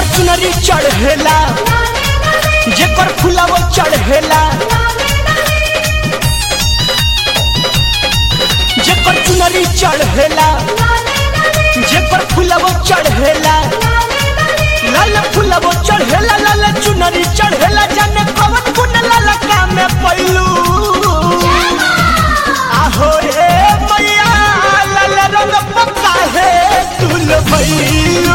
चुनरी चढ़ेला जेकर फुलावो चढ़ेला जेकर चुनरी चढ़ेला जेकर फुलावो चढ़ेला लाल फुलावो चढ़ेला लाल चुनरी चढ़ेला जाने कवन गुण लाल का में पैलू आहो रे मैया लाल रंग पक्का है तुल भैलू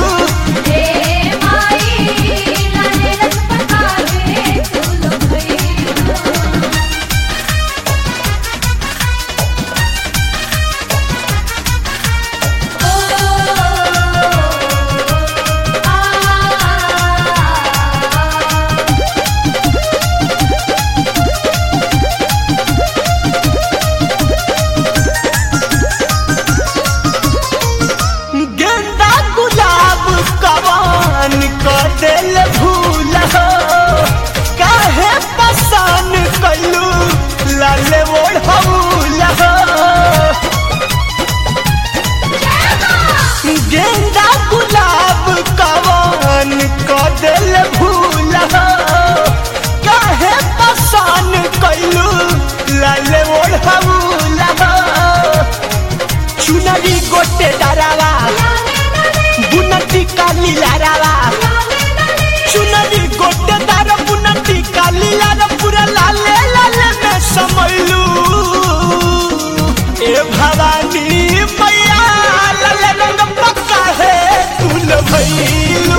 दिल भूल हो काहे पसंद कलू लाले ओढ़ौल हो गेंदा गुलाब कवन का दिल भूल हो काहे पसंद कलू लाले ओढ़ौल हो चुनरी गोटे डरावा बुनती काली लारावा चुनरी गोटे दार बुनती काली लारा पूरा लाले लाले में समैलू ए भवानी मैया लाले रंग पक्का है तुल भैलू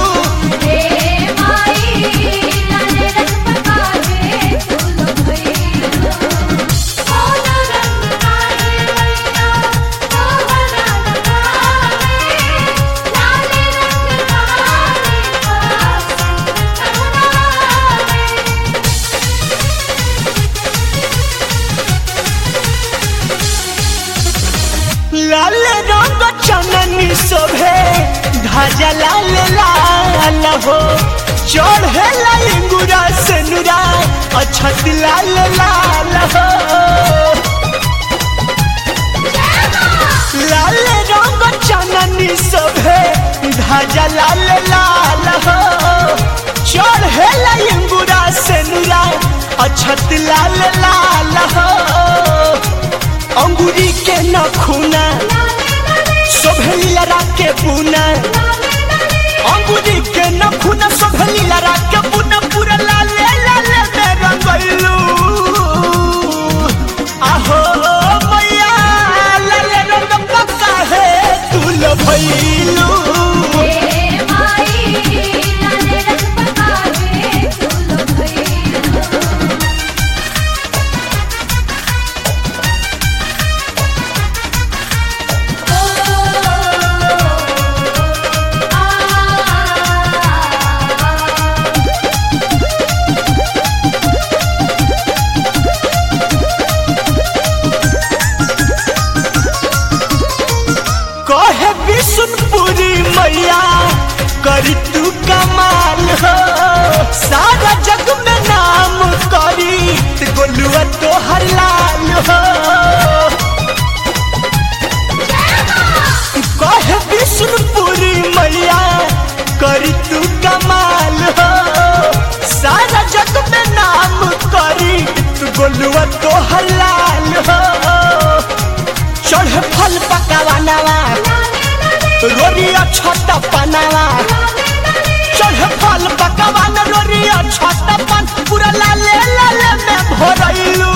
लाल रंग चननी शोभे ध्वजा लाल लाल हो चढ़े लाइंगुरा से नुरा अछत लाल लाल हो लाल रंग चननी शोभे ध्वजा लाल लाल हो चढ़े लाइंगुरा से नुरा अछत लाल लाल हो अंगूरी के नखुना सोभली लड़ा के बुना अंगूरी के नखुना सोभली लड़ा के बुना पूरा लाले लाले में रंगैलू आहो मैया लाले रंग पक्का है तुल भैलू विष्णुपुरी मैया करी तू कमाल हो सारा जग में नाम करी गोलुआ तो हर लाल हो कहे विष्णुपुरी मैया करी तू कमाल हो सारा जग में नाम करी गोलुआ तो हर लाल हो चढ़ फल पकावानावा रोरिया छोटा पनावा चढ़ फल पकवान रोरिया छोटा पन पूरा लाले लाले में भरैलू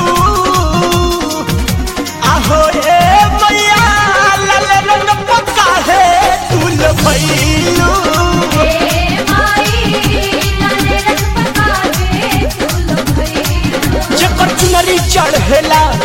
आहो रे मैया लाले रंग पक्का है तुल भैलू जेकर चुनरी चढ़ेला